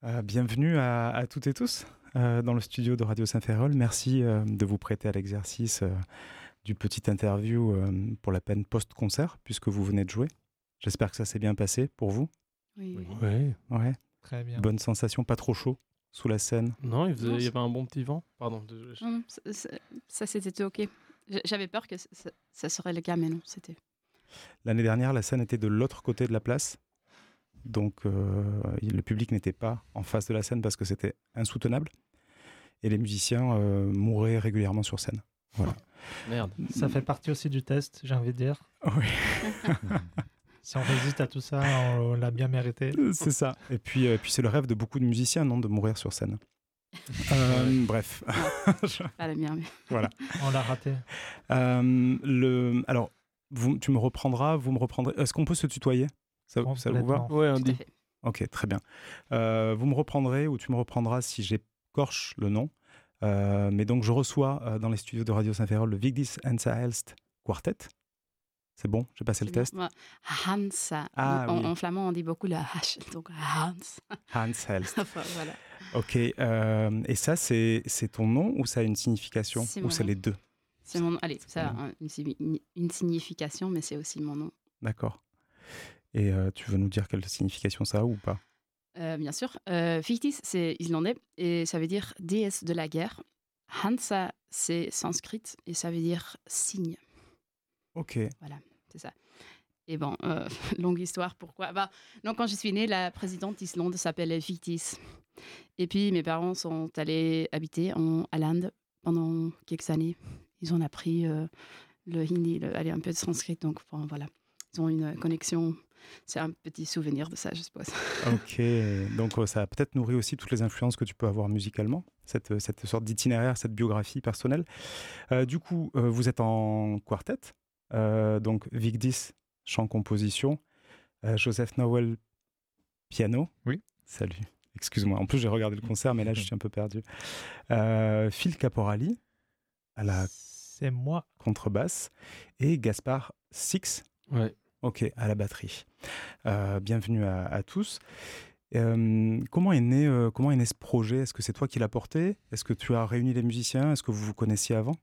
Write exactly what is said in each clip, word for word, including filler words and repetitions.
Euh, bienvenue à, à toutes et tous euh, dans le studio de Radio Saint-Ferréol. Merci euh, de vous prêter à l'exercice euh, du petit interview euh, pour la peine post-concert, puisque vous venez de jouer. J'espère que ça s'est bien passé pour vous. Oui. Oui. Ouais. Ouais. Très bien. Bonne sensation, pas trop chaud sous la scène. Non, il, faisait, Non, il y c'est- avait un bon petit vent. Pardon. désolé. Hum, ça, ça- ça, c'était OK. J- J'avais peur que ça, ça- ça serait le cas, mais non, c'était... L'année dernière, la scène était de l'autre côté de la place. Donc, euh, le public n'était pas en face de la scène parce que c'était insoutenable. Et les musiciens euh, mouraient régulièrement sur scène. Voilà. Merde. Ça fait partie aussi du test, j'ai envie de dire. Oui. Si on résiste à tout ça, on, on l'a bien mérité. C'est ça. Et puis, euh, puis c'est le rêve de beaucoup de musiciens, non, de mourir sur scène. Euh, bref. Pas la mienne, mais... Voilà. On l'a raté. Euh, le, alors, vous, tu me reprendras, vous me reprendrez. Est-ce qu'on peut se tutoyer? Ça, ça vous va? Complètement. Ouais, on Tout à dit. fait. Ok, très bien. Euh, vous me reprendrez ou tu me reprendras si j'écorche le nom. Euh, mais donc, je reçois euh, dans les studios de Radio Saint-Ferréol le Vigdis Ensahelst Quartet. C'est bon, j'ai passé le C'est bien. test. Moi, Hans. Ah, en, oui. en flamand, on dit beaucoup le H, donc Hans. Hans Helst. Enfin, voilà. Ok. euh, et ça, c'est c'est ton nom ou ça a une signification? C'est Ou mon c'est nom. les deux? C'est mon nom. Allez, ça a Bon. un- une, signi- une- une signification, mais c'est aussi mon nom. D'accord. Et euh, tu veux nous dire quelle signification ça a ou pas? Euh, bien sûr. Euh, Vigdis, c'est islandais et ça veut dire déesse de la guerre. Hansa, c'est sanskrit et ça veut dire signe. Ok. Voilà, c'est ça. Et bon, euh, longue histoire, pourquoi bah, donc, quand je suis née, la présidente d'Islande s'appelait Vigdis. Et puis, mes parents sont allés habiter en Hollande pendant quelques années. Ils ont appris euh, le hindi, le, allez, un peu de sanskrit. Donc, bon, voilà, ils ont une connexion. C'est un petit souvenir de ça, je suppose. Ok, donc euh, ça a peut-être nourri aussi toutes les influences que tu peux avoir musicalement, cette, cette sorte d'itinéraire, cette biographie personnelle. Euh, du coup, euh, vous êtes en quartet, euh, donc Vigdis, chant-composition, euh, Joseph Nowell, piano. Oui. Salut, excuse-moi, en plus j'ai regardé le concert, mais là je suis un peu perdu. Euh, Phil Caporali, à la C'est moi. contrebasse, et Gaspard Six, Ouais. ok, à la batterie. Euh, bienvenue à, à tous. Euh, comment, est né, euh, comment est né ce projet? Est-ce que c'est toi qui l'as porté? Est-ce que tu as réuni les musiciens? Est-ce que vous vous connaissiez avant?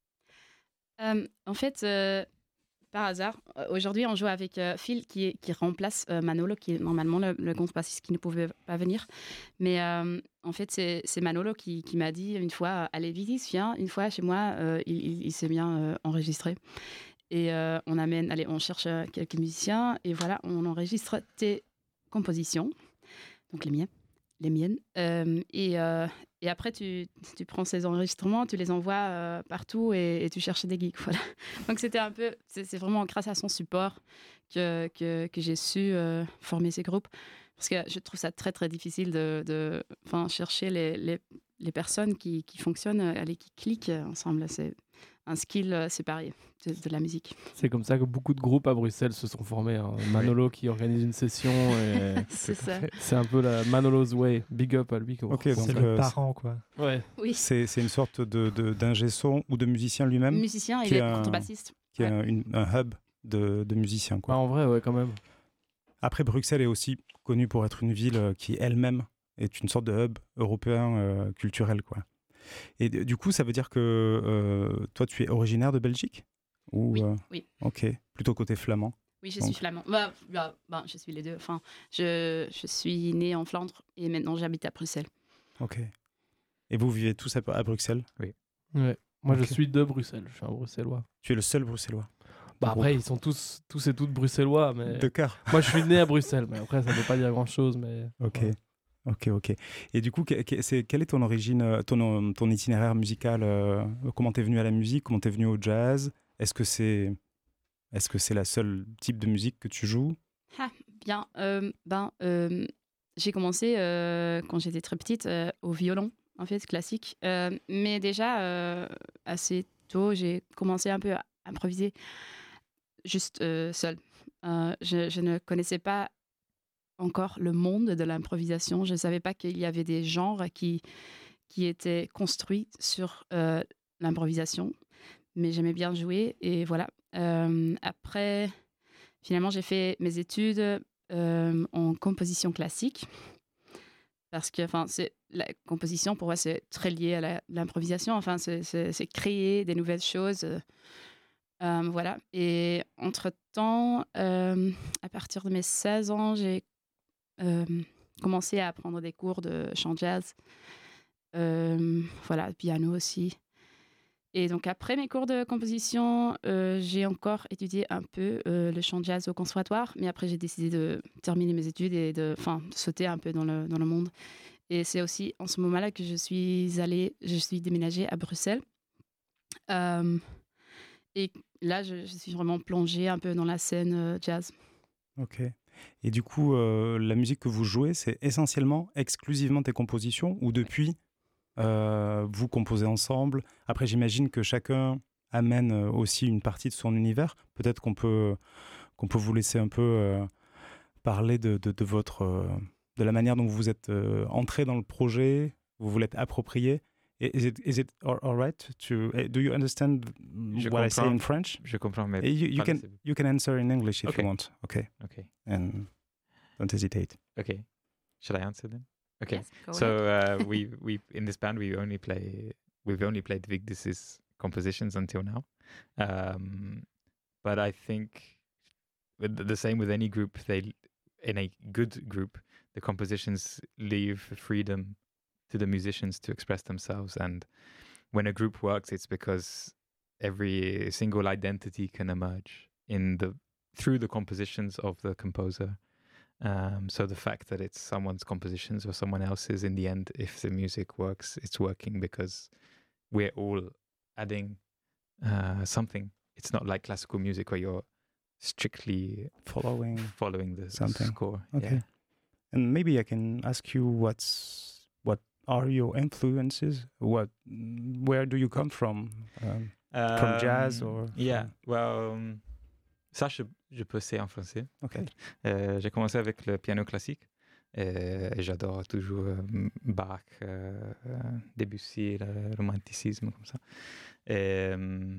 Euh, en fait, euh, par hasard, euh, aujourd'hui, on joue avec euh, Phil qui, est- qui remplace euh, Manolo, qui est normalement le, le contrebassiste qui ne pouvait pas venir. Mais euh, en fait, c'est c'est Manolo qui, qui m'a dit une fois, allez, Vigdis, viens, une fois chez moi, euh, il, il- il s'est bien euh, enregistré. Et euh, on amène, allez, on cherche euh, quelques musiciens et voilà, on enregistre tes compositions, donc les miennes, les miennes. Euh, et, euh, et après, tu, tu prends ces enregistrements, tu les envoies euh, partout et, et tu cherches des geeks, voilà. Donc c'était un peu, c'est c'est vraiment grâce à son support que, que, que j'ai su euh, former ces groupes. Parce que je trouve ça très très difficile de, de enfin, chercher les, les, les personnes qui, qui fonctionnent, euh, allez, qui cliquent ensemble. C'est un skill euh, séparé de, de la musique. C'est comme ça que beaucoup de groupes à Bruxelles se sont formés. hein. Manolo qui organise une session. Et... C'est ça. C'est un peu la Manolo's Way. Big up à lui. quoi. Ok, donc C'est euh, le parent, quoi. Ouais. Oui, c'est c'est une sorte de, de, d'ingé son ou de musicien lui-même musicien et qui est les un- contrebassistes. qui est Ouais. un, une- un hub de, de musiciens, Bah, quoi. en vrai, ouais, quand même. Après, Bruxelles est aussi connue pour être une ville euh, qui elle-même est une sorte de hub européen euh, culturel, quoi. Et d- du coup, ça veut dire que euh, toi, tu es originaire de Belgique? Ou, Oui, euh, oui. Ok, plutôt côté flamand. Oui, je Donc- suis flamand. Bah, bah, bah, je suis les deux. Enfin, je, je suis née en Flandre et maintenant j'habite à Bruxelles. Ok. Et vous vivez tous à, à Bruxelles? Ouais. Moi, Ok. je suis de Bruxelles. Je suis un Bruxellois. Tu es le seul Bruxellois Bah, groupe. après, ils sont tous, tous et toutes Bruxellois. Mais... de cœur. Moi, je suis né à Bruxelles. Mais après, ça ne veut pas dire grand-chose. Mais... Ok. Ouais. Ok, ok. Et du coup, que- que- c'est, quelle est ton origine, euh, ton, ton itinéraire musical? euh, Comment t'es venu à la musique? Comment t'es venu au jazz? Est-ce que c'est, est-ce que c'est la seule type de musique que tu joues? Ah, bien. euh, ben, euh, j'ai commencé euh, quand j'étais très petite euh, au violon, en fait, classique. Euh, mais déjà, euh, assez tôt, j'ai commencé un peu à improviser juste euh, seule. Euh, je, je ne connaissais pas encore le monde de l'improvisation. Je ne savais pas qu'il y avait des genres qui, qui étaient construits sur euh, l'improvisation. Mais j'aimais bien jouer et voilà. Euh, après, finalement, j'ai fait mes études euh, en composition classique. parce que enfin, c'est, la composition, pour moi, c'est très lié à la- l'improvisation. Enfin, c'est, c'est- c'est créer des nouvelles choses. euh, euh, voilà. Et entre-temps, euh, à partir de mes seize ans, j'ai euh, commencé à prendre des cours de chant jazz. Euh, voilà, piano aussi. Et donc, après mes cours de composition, euh, j'ai encore étudié un peu euh, le chant jazz au conservatoire, mais après, j'ai décidé de terminer mes études et de, enfin, de sauter un peu dans le, dans le monde. Et c'est aussi en ce moment-là que je suis allée, je suis déménagée à Bruxelles. Euh, et là, je, je suis vraiment plongée un peu dans la scène euh, jazz. Ok. Et du coup, euh, la musique que vous jouez, c'est essentiellement, exclusivement tes compositions ou depuis, euh, vous composez ensemble? Après, j'imagine que chacun amène euh, aussi une partie de son univers. Peut-être qu'on peut, qu'on peut vous laisser un peu euh, parler de, de, de votre, euh, de la manière dont vous êtes euh, entré dans le projet, vous vous l'êtes approprié. I- Is it, is it all, all right to, eh, do you understand Je what I say comprends. in French? Je comprends, mais Eh, You, you, parlez, can, s'il vous you can answer in English if Okay. you want. Okay. plaît. And don't hesitate. Okay. Okay. Should I answer then? Okay. Yes, go So ahead. uh, we we in this band we only play we've only played Vigdis's compositions until now, um, but I think with the the same with any group, they in a good group the compositions leave freedom to the musicians to express themselves, and when a group works, it's because every single identity can emerge in the through the compositions of the composer. Um, so the fact that it's someone's compositions or someone else's, in the end, if the music works, it's working because we're all adding uh, something. It's not like classical music where you're strictly Following. following the something. score. Okay. Yeah. And maybe I can ask you what's what are your influences? What where do you come from? Um, from jazz Um, or Yeah. from- Well, um, ça, je, je peux essayer en français. Okay. Euh, j'ai commencé avec le piano classique et, et j'adore toujours euh, Bach, euh, euh, Debussy, le romanticisme, comme ça. Et, euh,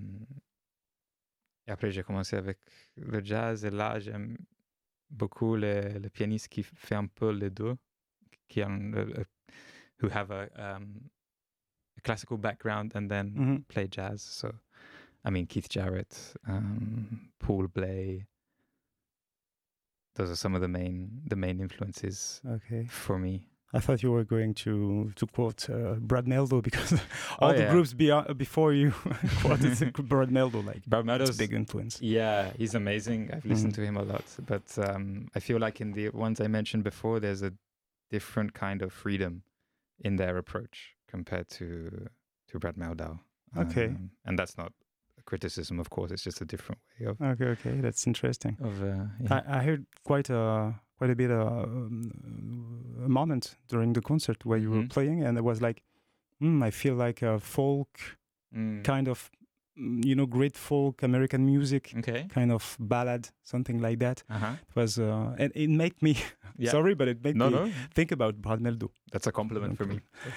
et après, j'ai commencé avec le jazz et là, j'aime beaucoup les, les pianistes qui font un peu les deux, qui ont, euh, who have a, um, a classical background and then Mhm. play jazz. So, I mean, Keith Jarrett, um, Paul Bley. Those are some of the main the main influences Okay. for me. I thought you were going to to quote uh, Brad Meldo because Oh, all the yeah. groups beyond, before you quoted Brad Meldo, like Brad it's a Meadows, big influence. yeah, he's amazing. I've listened Mhm. to him a lot, but um, I feel like in the ones I mentioned before, there's a different kind of freedom in their approach compared to to Brad Meldau. Okay. Um, and that's not a criticism, of course. It's just a different way of Okay, okay, that's interesting. of. Uh, yeah. I, I heard quite a quite a bit uh, um, a moment during the concert where you were Mhm. playing, and it was like, mm, I feel like a folk Mm. kind of, mm, you know, great folk American music, Okay. kind of ballad, something like that. Uh huh. It was, uh, and it made me Yeah. sorry, but it made No, me no, think about Brad Meldo. that's a compliment for me.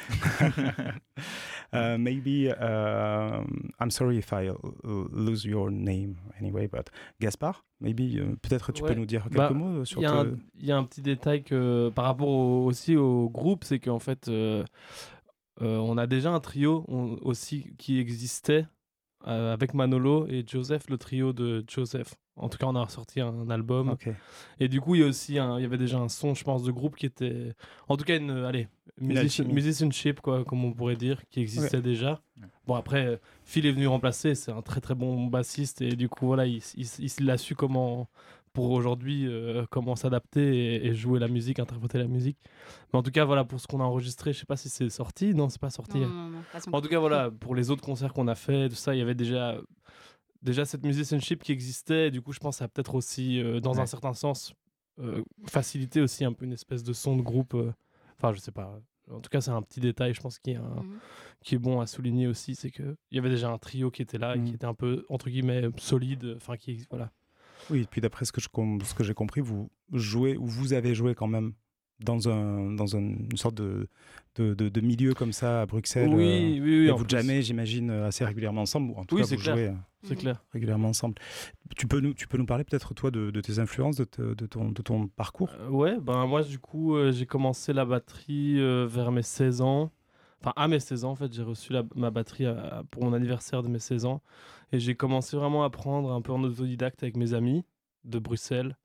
uh, maybe um, I'm sorry if I uh, lose your name anyway, but Gaspard, maybe euh, peut-être tu Ouais. peux nous dire quelques Bah, mots sur Il y, a te- un- il y a un petit détail que, par rapport au- aussi au groupe, c'est qu'en fait, euh, euh, on a déjà un trio on- aussi qui existait euh, avec Manolo et Joseph, le trio de Joseph. En tout cas, on a ressorti un album. Ok. Et du coup, il y a aussi un- il y avait déjà un son, je pense, de groupe qui était, en tout cas, une, allez, musician- alchimie. musicianship, quoi, comme on pourrait dire, qui existait déjà. Ouais. Bon, après, euh, Phil est venu remplacer, c'est un très très bon bassiste, et du coup, voilà, il, il, il, il a su comment, pour aujourd'hui, euh, comment s'adapter et, et jouer la musique, interpréter la musique. Mais en tout cas, voilà, pour ce qu'on a enregistré, je sais pas si c'est sorti. Non, c'est pas sorti. Non, non, non, pas En tout cas, voilà, pour les autres concerts qu'on a fait, tout ça, il y avait déjà, déjà cette musicianship qui existait. Et du coup, je pense que ça a peut-être aussi, euh, dans Ouais. un certain sens, euh, facilité aussi un peu une espèce de son de groupe. euh. Enfin, je sais pas. En tout cas, c'est un petit détail, je pense, qui est, un- Mhm. qui est bon à souligner aussi. C'est qu'il y avait déjà un trio qui était là et Mhm. qui était un peu, entre guillemets, solide. Enfin, qui, voilà. Oui, et puis d'après ce que je com- ce que j'ai compris, vous jouez ou vous avez joué quand même dans, un, dans un, une sorte de, de, de, de milieu comme ça à Bruxelles. Oui, euh, oui, oui. et en vous plus. jamais, j'imagine, assez régulièrement ensemble. Ou en tout Oui, cas, c'est vous clair. jouez euh, C'est clair. régulièrement ensemble. Tu peux nous, tu peux nous parler peut-être, toi, de, de tes influences, de, te, de, ton, de ton parcours? Euh, ouais, ben moi, du coup, euh, j'ai commencé la batterie euh, vers mes seize ans. Enfin, à mes seize ans, en fait, j'ai reçu la- ma batterie à- pour mon anniversaire de mes seize ans. Et j'ai commencé vraiment à apprendre un peu en autodidacte avec mes amis de Bruxelles,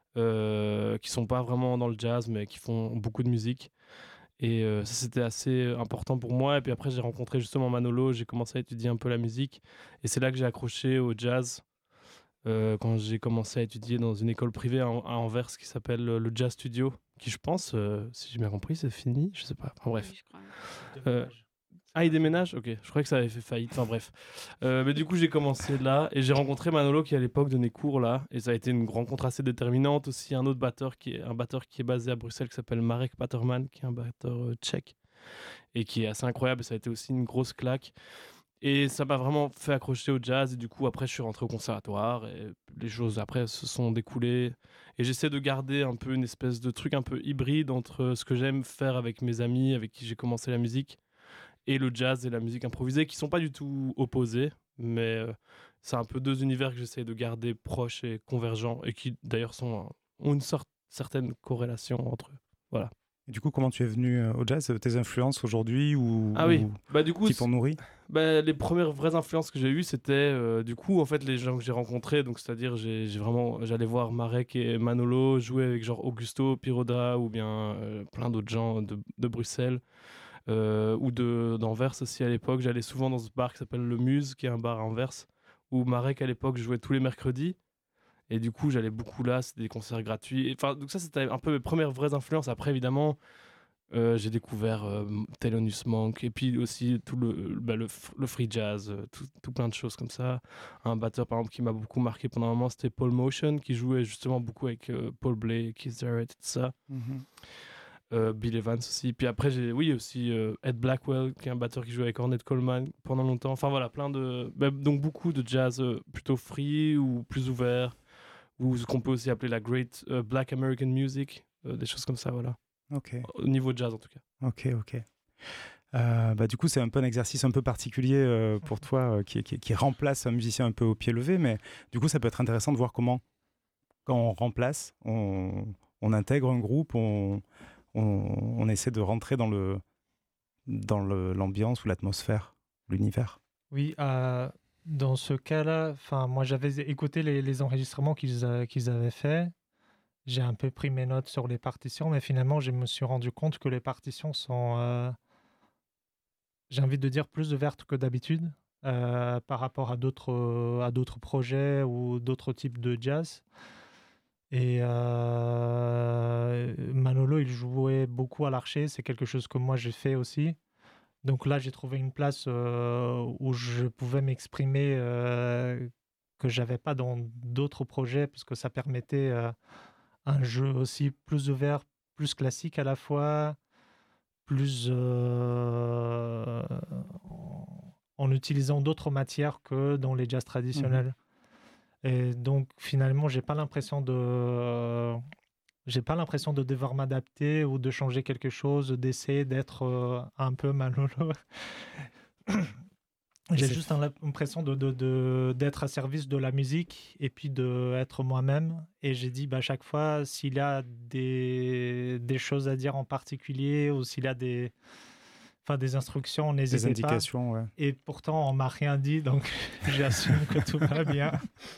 euh, qui sont pas vraiment dans le jazz, mais qui font beaucoup de musique. Et euh, ça, c'était assez important pour moi. Et puis après, j'ai rencontré justement Manolo, j'ai commencé à étudier un peu la musique. Et c'est là que j'ai accroché au jazz, euh, quand j'ai commencé à étudier dans une école privée à, à Anvers qui s'appelle euh, le Jazz Studio, qui je pense, euh, si j'ai bien compris, c'est fini, je sais pas. Enfin bref. Oui, je crois. Euh, Ah, il déménage? Ok, je croyais que ça avait fait faillite. Enfin bref. Euh, mais du coup, j'ai commencé là et j'ai rencontré Manolo qui à l'époque donnait cours là. Et ça a été une rencontre assez déterminante. Aussi, un autre batteur qui est, un batteur qui est basé à Bruxelles qui s'appelle Marek Paterman, qui est un batteur euh, tchèque et qui est assez incroyable. Ça a été aussi une grosse claque. Et ça m'a vraiment fait accrocher au jazz. Et du coup, après, je suis rentré au conservatoire et les choses après se sont découlées. Et j'essaie de garder un peu une espèce de truc un peu hybride entre ce que j'aime faire avec mes amis, avec qui j'ai commencé la musique, et le jazz et la musique improvisée, qui sont pas du tout opposés, mais euh, c'est un peu deux univers que j'essaie de garder proches et convergents, et qui d'ailleurs sont, euh, ont une sorte, certaine corrélation entre eux. Voilà. Et du coup, comment tu es venu euh, au jazz? Tes influences aujourd'hui ou, Ah oui, ou bah du coup, qui t'ont nourri? bah, les premières vraies influences que j'ai eues, c'était euh, du coup en fait les gens que j'ai rencontrés. Donc c'est-à-dire j'ai, j'ai vraiment, j'allais voir Marek et Manolo jouer avec genre Augusto Piroda ou bien euh, plein d'autres gens de, de Bruxelles. Euh, ou de, d'Anvers aussi à l'époque. J'allais souvent dans ce bar qui s'appelle Le Muse, qui est un bar à Anvers, où Marek à l'époque jouait tous les mercredis. Et du coup, j'allais beaucoup là, c'était des concerts gratuits. Et, enfin, donc ça, c'était un peu mes premières vraies influences. Après, évidemment, euh, j'ai découvert euh, Thelonious Monk, et puis aussi tout le, bah, le, f- le free jazz, euh, tout, tout plein de choses comme ça. Un batteur, par exemple, qui m'a beaucoup marqué pendant un moment, c'était Paul Motion, qui jouait justement beaucoup avec euh, Paul Blake, Keith Jarrett et tout ça. Mhm. Euh, Bill Evans aussi. Puis après, j'ai, oui, aussi euh, Ed Blackwell, qui est un batteur qui jouait avec Ornette Coleman pendant longtemps. Enfin voilà, plein de. Bah, donc beaucoup de jazz euh, plutôt free ou plus ouvert, ou ce qu'on peut aussi appeler la Great euh, Black American Music, euh, des choses comme ça, voilà. Ok, Au niveau jazz en tout cas. ok, ok. Euh, bah, du coup, c'est un peu un exercice un peu particulier euh, pour toi euh, qui, qui, qui remplace un musicien un peu au pied levé, mais du coup, ça peut être intéressant de voir comment, quand on remplace, on, on intègre un groupe, on, on, on essaie de rentrer dans le dans le, l'ambiance ou l'atmosphère, l'univers. Oui, euh, dans ce cas-là, enfin, moi j'avais écouté les, les enregistrements qu'ils a- qu'ils avaient faits. J'ai un peu pris mes notes sur les partitions, mais finalement, je me suis rendu compte que les partitions sont, euh, j'ai envie de dire, plus ouvertes que d'habitude euh, par rapport à d'autres euh, à d'autres projets ou d'autres types de jazz. Et euh, Manolo, il jouait beaucoup à l'archer, c'est quelque chose que moi j'ai fait aussi. Donc là, j'ai trouvé une place euh, où je pouvais m'exprimer euh, que j'avais pas dans d'autres projets, parce que ça permettait euh, un jeu aussi plus ouvert, plus classique à la fois, plus euh, en, en utilisant d'autres matières que dans les jazz traditionnels. Et donc finalement, j'ai pas l'impression de euh, j'ai pas l'impression de devoir m'adapter ou de changer quelque chose, d'essayer d'être euh, un peu Manolo. J'ai C'est- juste un- l'impression de, de, de- d'être à service de la musique et puis d'être moi-même. Et j'ai dit, bah, à chaque fois, s'il y a des, des choses à dire en particulier ou s'il y a des, enfin, des instructions, Des n'hésitez pas. indications, ouais. Et pourtant, on m'a rien dit, donc j'assume que tout va bien.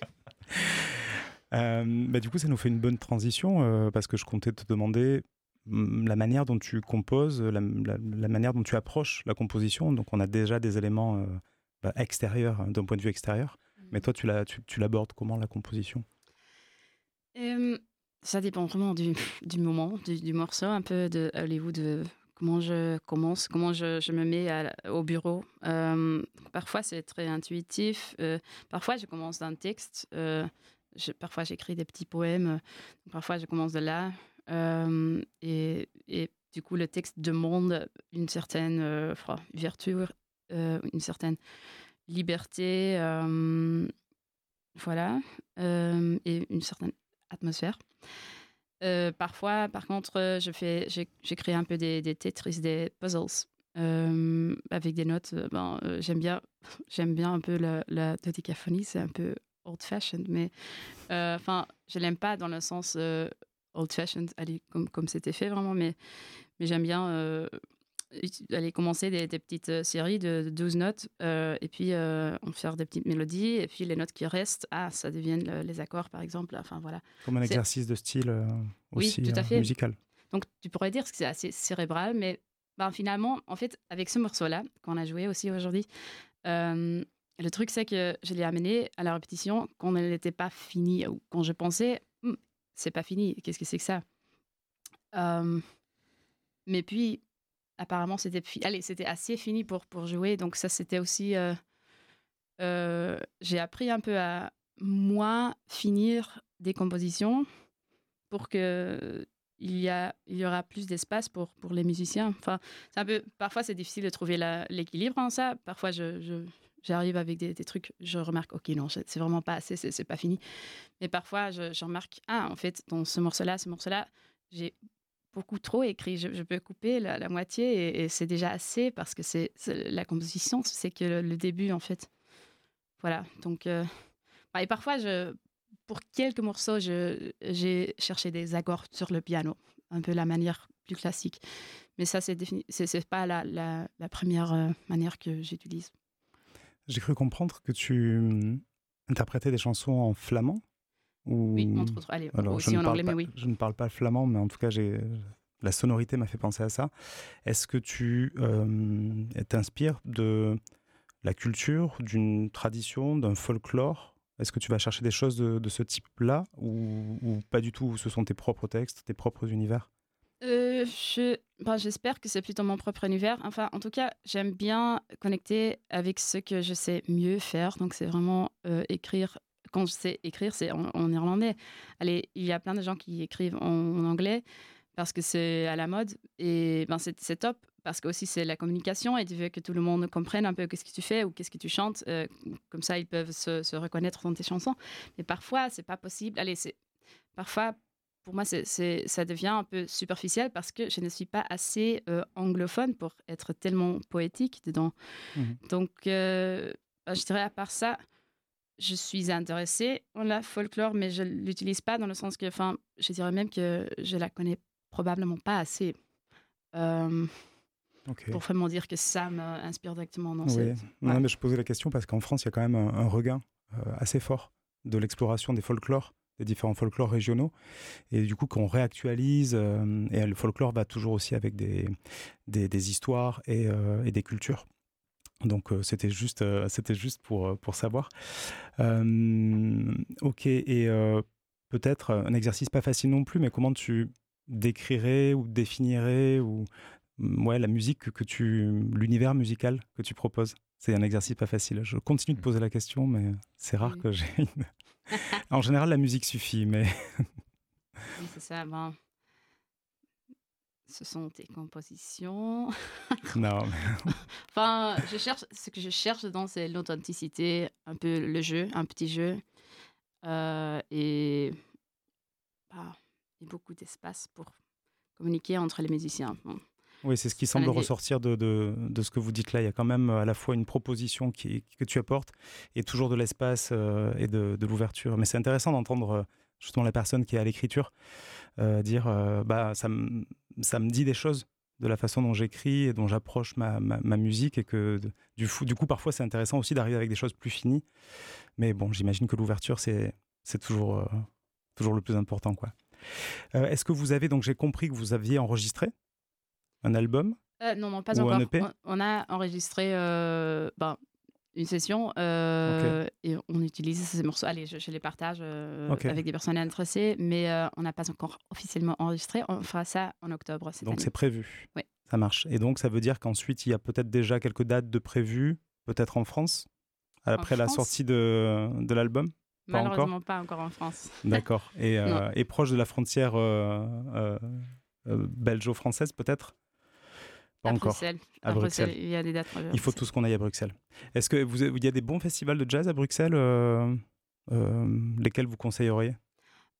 Euh, bah, du coup, ça nous fait une bonne transition euh, parce que je comptais te demander hum, la manière dont tu composes, la, la- la manière dont tu approches la composition. Donc, on a déjà des éléments euh, bah, extérieurs, hein, d'un point de vue extérieur. Mais toi, tu, la, tu, tu l'abordes comment, la composition? Euh, Ça dépend vraiment du, du moment, du, du morceau, un peu de Hollywood, de comment je commence, comment je, je me mets à la- au bureau. Euh, parfois, c'est très intuitif. Euh, parfois, je commence d'un texte. Euh, je- parfois, j'écris des petits poèmes. Parfois, je commence de là. Euh, et, et du coup, le texte demande une certaine euh, fra- ouverture, euh, une certaine liberté. Euh, voilà. Euh, et une certaine atmosphère. Euh, parfois, par contre, euh, je fais, j'ai, j'ai créé un peu des, des Tetris, des puzzles euh, avec des notes. Euh, Ben, euh, j'aime bien, j'aime bien un peu la, la dodécaphonie. C'est un peu old-fashioned, mais euh, enfin, je l'aime pas dans le sens euh, old-fashioned, allez, comme comme c'était fait vraiment, mais mais j'aime bien euh, ut- aller commencer des, des petites euh, séries de, de douze notes euh, et puis euh, en faire des petites mélodies et puis les notes qui restent, ah, ça deviennent le- les accords par exemple. Enfin voilà. Comme un C'est exercice de style euh, oui, aussi tout euh, à fait. musical. Donc, tu pourrais dire que c'est assez cérébral, mais ben, finalement, en fait, avec ce morceau-là, qu'on a joué aussi aujourd'hui, euh, le truc, c'est que je l'ai amené à la répétition quand elle n'était pas finie, ou quand je pensais, Hum, c'est pas fini, qu'est-ce que c'est que ça? Euh, mais puis, apparemment, c'était fi- Allez, c'était assez fini pour, pour jouer, donc ça, c'était aussi... euh, euh, j'ai appris un peu à moins finir des compositions pour que il y a il y aura plus d'espace pour pour les musiciens. Enfin, c'est un peu parfois c'est difficile de trouver la- l'équilibre en ça. Parfois je, je- j'arrive avec des, des trucs, je remarque ok non c'est c'est vraiment pas assez, c'est c'est pas fini. Mais parfois je, je remarque ah en fait dans ce morceau-là, ce morceau-là, j'ai beaucoup trop écrit. Je, je peux couper la, la moitié et, et c'est déjà assez parce que c'est c'est- la composition, c'est que le, le début en fait. Voilà donc euh, bah, et parfois, je, pour quelques morceaux, je, j'ai cherché des accords sur le piano, un peu la manière plus classique. Mais ça, c'est défini, c'est, c'est pas la, la, la première euh, manière que j'utilise. J'ai cru comprendre que tu hum, interprétais des chansons en flamand Oui, ou... entre autres. Allez, Alors, je aussi ne en parle anglais, mais pas, oui. je ne parle pas flamand, mais en tout cas, j'ai... la sonorité m'a fait penser à ça. Est-ce que tu euh, t'inspires de la culture, d'une tradition, d'un folklore? Est-ce que tu vas chercher des choses de, de ce type-là ou, ou pas du tout? Ce sont tes propres textes, tes propres univers? Euh, je, ben, j'espère que c'est plutôt mon propre univers. Enfin, en tout cas, j'aime bien connecter avec ce que je sais mieux faire. Donc, c'est vraiment euh, écrire. Quand je sais écrire, c'est en, en irlandais. Allez, il y a plein de gens qui écrivent en, en anglais parce que c'est à la mode. Et ben, c'est, c'est top parce que aussi c'est la communication et tu veux que tout le monde comprenne un peu qu'est-ce que tu fais ou qu'est-ce que tu chantes. Euh, comme ça, ils peuvent se, se reconnaître dans tes chansons. Mais parfois, c'est pas possible. Allez, c'est parfois pour moi, c'est, c'est- ça devient un peu superficiel parce que je ne suis pas assez euh, anglophone pour être tellement poétique dedans. Mhm. Donc, euh, bah, je dirais à part ça, je suis intéressée en la folklore, mais je ne l'utilise pas dans le sens que, enfin, je dirais même que je la connais probablement pas assez euh, Ok. pour vraiment dire que ça m'inspire directement. Non, Oui, c'est, non, ouais. mais je posais la question parce qu'en France, il y a quand même un, un regain euh, assez fort de l'exploration des folklores, des différents folklores régionaux. Et du coup, qu'on réactualise, euh, et le folklore va toujours aussi avec des, des, des histoires et, euh, et des cultures. Donc, euh, c'était juste, euh, c'était juste pour, euh, pour savoir. Euh, ok, et euh, peut-être un exercice pas facile non plus, mais comment tu décrirais ou définirais ou mm, ouais, la musique que, que tu, l'univers musical que tu proposes? C'est un exercice pas facile. Je continue de poser la question, mais c'est rare Oui. que j'ai une... En général, la musique suffit, mais Oui, c'est ça. Bon, ce sont tes compositions. non. mais- Enfin, je cherche, ce que je cherche dedans, c'est l'authenticité, un peu le jeu, un petit jeu, euh, et, bah, et beaucoup d'espace pour communiquer entre les musiciens. Bon, Oui, c'est ce qui c'est semble l'idée. ressortir de, de, de ce que vous dites là. Il y a quand même euh, à la fois une proposition qui, que tu apportes et toujours de l'espace euh, et de, de l'ouverture. Mais c'est intéressant d'entendre euh, justement la personne qui est à l'écriture euh, dire euh, bah, ça, me- ça me dit des choses de la façon dont j'écris et dont j'approche ma, ma, ma musique. Et que de- du, fou- du coup, parfois, c'est intéressant aussi d'arriver avec des choses plus finies. Mais bon, j'imagine que l'ouverture, c'est, c'est toujours, euh, toujours le plus important, quoi. Euh, est-ce que vous avez, donc j'ai compris que vous aviez enregistré un album Euh, non, non, pas ou un encore. E P? On, on a enregistré euh, ben, une session euh, et on utilise ces morceaux. Allez, je, je les partage euh, Ok. avec des personnes intéressées, mais euh, on n'a pas encore officiellement enregistré. On fera ça en octobre cette Donc année. c'est prévu. Oui. Ça marche. Et donc ça veut dire qu'ensuite il y a peut-être déjà quelques dates de prévues, peut-être en France, après la France sortie de, de l'album? Pas encore? Malheureusement, pas encore en France. D'accord. Et, Non. euh, et proche de la frontière euh, euh, euh, belgeo-française peut-être? Pas À encore. Bruxelles. À À Bruxelles. Bruxelles, il y a des dates. euh, Il faut Bruxelles. tous qu'on aille à Bruxelles. Est-ce que vous, il y a des bons festivals de jazz à Bruxelles euh, euh, lesquels vous conseilleriez?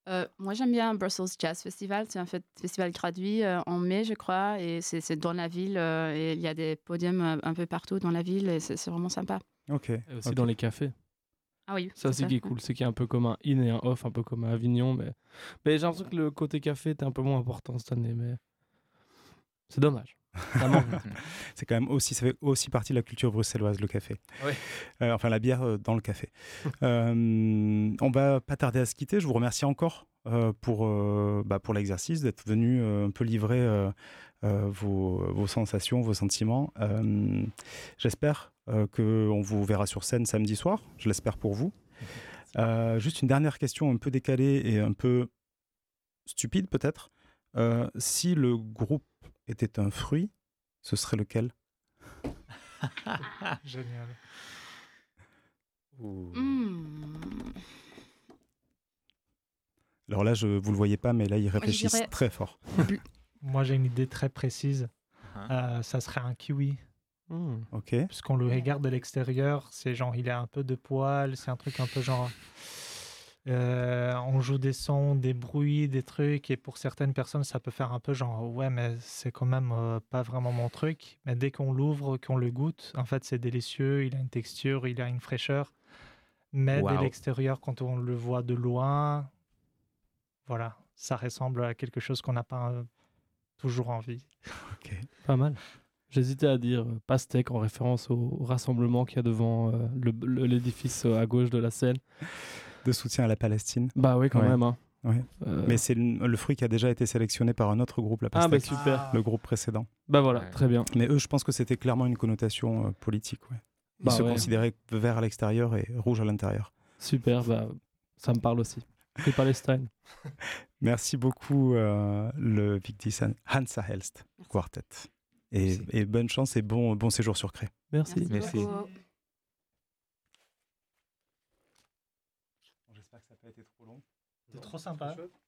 Euh, moi, j'aime bien Brussels Jazz Festival. C'est un fait- festival gratuit euh, en mai, je crois, et c'est c'est dans la ville. euh, et il y a des podiums euh, un peu partout dans la ville, et c'est c'est vraiment sympa. Ok. Et aussi ok. dans les cafés. Ah oui, Ça c'est aussi ça. qui est cool, c'est qu'il y a un peu comme un in et un off, un peu comme à Avignon. Mais, mais j'ai l'impression que le côté café était un peu moins important cette année. Mais c'est dommage. Ça manque. C'est quand même aussi, ça fait aussi partie de la culture bruxelloise, le café. Oui. Euh, enfin, la bière euh, dans le café. Euh, on va pas tarder à se quitter. Je vous remercie encore euh, pour, euh, bah, pour l'exercice, d'être venu euh, un peu livrer euh, euh, vos, vos sensations, vos sentiments. Euh, J'espère euh, qu'on vous verra sur scène samedi soir. Je l'espère pour vous. Euh, juste une dernière question un peu décalée et un peu stupide peut-être. Euh, si le groupe était un fruit, ce serait lequel? Génial. Ooh. Hmm. Alors là, je, vous le voyez pas, mais là, ils je réfléchissent dirais- très fort. Moi, j'ai une idée très précise. Uh-huh. Euh, ça serait un kiwi. Hmm. Ok. Puisqu'on le regarde de l'extérieur, c'est genre, il a un peu de poils, c'est un truc un peu genre. euh, on joue des sons, des bruits, des trucs, et pour certaines personnes, ça peut faire un peu genre, ouais, mais c'est quand même euh, pas vraiment mon truc. Mais dès qu'on l'ouvre, qu'on le goûte, en fait, c'est délicieux, il a une texture, il a une fraîcheur. Mais de Wow. l'extérieur, quand on le voit de loin, voilà, ça ressemble à quelque chose qu'on n'a pas euh, toujours envie. Ok. Pas mal. J'hésitais à dire euh, pastèque en référence au, au rassemblement qu'il y a devant euh, le- le- l'édifice euh, à gauche de la scène. De soutien à la Palestine. Bah oui, quand Ouais. même. Hein. Ouais. Euh, Mais c'est le, le fruit qui a déjà été sélectionné par un autre groupe, la Ah bah pastèque, super. le groupe précédent. Bah voilà, Ouais. très bien. Mais eux, je pense que c'était clairement une connotation euh, politique. Ouais. Ils Bah se ouais. considéraient vert à l'extérieur et rouge à l'intérieur. Super, bah ça me parle aussi. Free Palestine. Merci beaucoup, euh, le Victis Hansa Helst Merci. Quartet. Et, Merci. et bonne chance et bon, bon séjour sur Cré. Merci. Merci. beaucoup. J'espère que ça n'a pas été trop long. C'est trop sympa.